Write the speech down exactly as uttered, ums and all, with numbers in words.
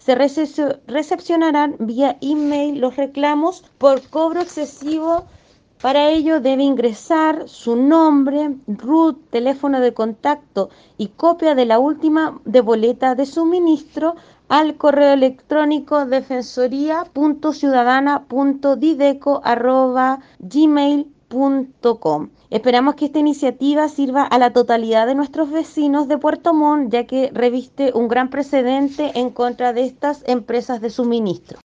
Se recep- recepcionarán vía email los reclamos por cobro excesivo. Para ello debe ingresar su nombre, R U T, teléfono de contacto y copia de la última de boleta de suministro al correo electrónico defensoría punto ciudadana punto dideco arroba gmail punto com. Esperamos que esta iniciativa sirva a la totalidad de nuestros vecinos de Puerto Montt, ya que reviste un gran precedente en contra de estas empresas de suministro.